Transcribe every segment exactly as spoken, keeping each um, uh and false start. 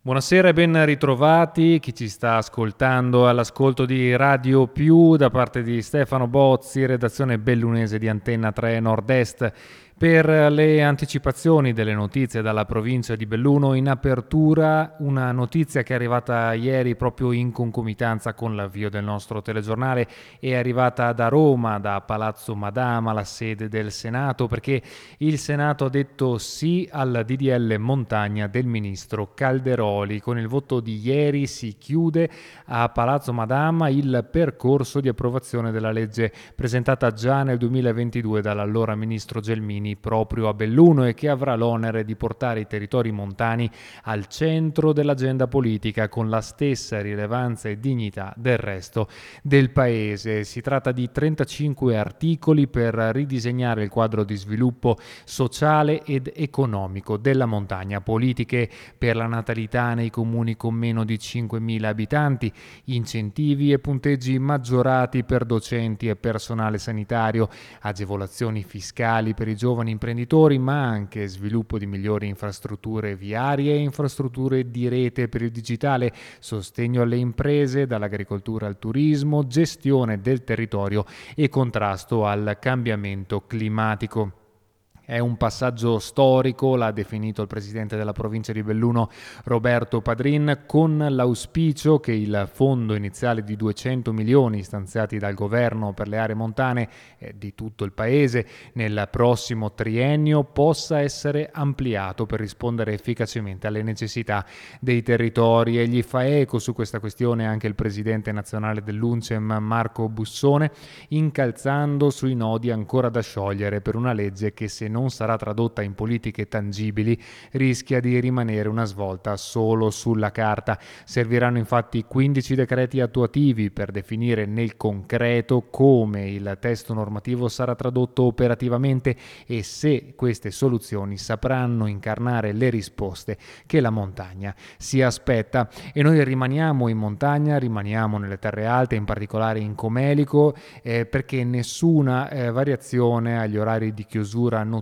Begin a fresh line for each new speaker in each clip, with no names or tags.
Buonasera e ben ritrovati chi ci sta ascoltando all'ascolto di Radio Più da parte di Stefano Bozzi, redazione bellunese di Antenna tre Nord-Est. Per le anticipazioni delle notizie dalla provincia di Belluno, in apertura una notizia che è arrivata ieri proprio in concomitanza con l'avvio del nostro telegiornale, è arrivata da Roma, da Palazzo Madama, la sede del Senato, perché il Senato ha detto sì al D D L Montagna del ministro Calderoli. Con il voto di ieri si chiude a Palazzo Madama il percorso di approvazione della legge presentata già nel duemilaventidue dall'allora ministro Gelmini proprio a Belluno e che avrà l'onere di portare i territori montani al centro dell'agenda politica con la stessa rilevanza e dignità del resto del paese. Si tratta di trentacinque articoli per ridisegnare il quadro di sviluppo sociale ed economico della montagna, politiche per la natalità nei comuni con meno di cinquemila abitanti, incentivi e punteggi maggiorati per docenti e personale sanitario, agevolazioni fiscali per i giovani imprenditori, ma anche sviluppo di migliori infrastrutture viarie e infrastrutture di rete per il digitale, sostegno alle imprese, dall'agricoltura al turismo, gestione del territorio e contrasto al cambiamento climatico. È un passaggio storico, l'ha definito il presidente della provincia di Belluno Roberto Padrin, con l'auspicio che il fondo iniziale di duecento milioni stanziati dal governo per le aree montane eh, di tutto il paese nel prossimo triennio possa essere ampliato per rispondere efficacemente alle necessità dei territori. E gli fa eco su questa questione anche il presidente nazionale dell'UNCEM Marco Bussone, incalzando sui nodi ancora da sciogliere per una legge che, se non sarà tradotta in politiche tangibili, rischia di rimanere una svolta solo sulla carta. Serviranno infatti quindici decreti attuativi per definire nel concreto come il testo normativo sarà tradotto operativamente e se queste soluzioni sapranno incarnare le risposte che la montagna si aspetta. E noi rimaniamo in montagna, rimaniamo nelle terre alte, in particolare in Comelico, eh, perché nessuna eh, variazione agli orari di chiusura notturna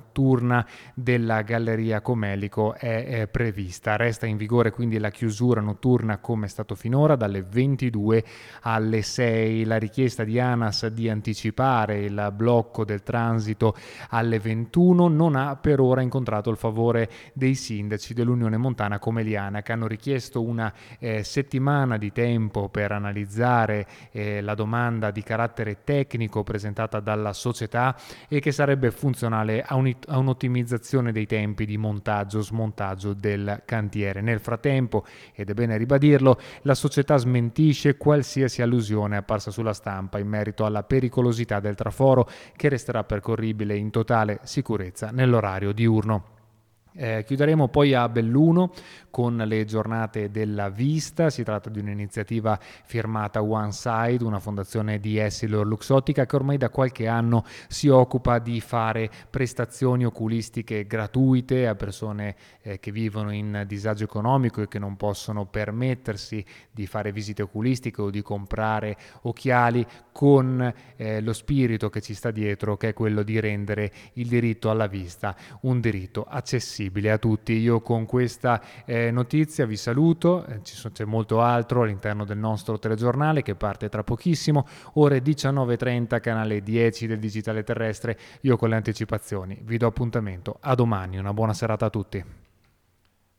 della Galleria Comelico è, è prevista. Resta in vigore quindi la chiusura notturna come è stato finora, dalle ventidue alle sei. La richiesta di ANAS di anticipare il blocco del transito alle ventuno non ha per ora incontrato il favore dei sindaci dell'Unione Montana Comeliana, che hanno richiesto una eh, settimana di tempo per analizzare eh, la domanda di carattere tecnico presentata dalla società e che sarebbe funzionale a un a un'ottimizzazione dei tempi di montaggio smontaggio del cantiere. Nel frattempo, ed è bene ribadirlo, la società smentisce qualsiasi allusione apparsa sulla stampa in merito alla pericolosità del traforo, che resterà percorribile in totale sicurezza nell'orario diurno. Eh, chiuderemo poi a Belluno con le giornate della vista. Si tratta di un'iniziativa firmata One Side, una fondazione di Essilor Luxottica che ormai da qualche anno si occupa di fare prestazioni oculistiche gratuite a persone eh, che vivono in disagio economico e che non possono permettersi di fare visite oculistiche o di comprare occhiali, con eh, lo spirito che ci sta dietro, che è quello di rendere il diritto alla vista un diritto accessibile a tutti. Io con questa eh, notizia vi saluto, eh, ci sono, c'è molto altro all'interno del nostro telegiornale che parte tra pochissimo, ore diciannove e trenta, canale dieci del Digitale Terrestre. Io con le anticipazioni vi do appuntamento a domani, una buona serata a tutti.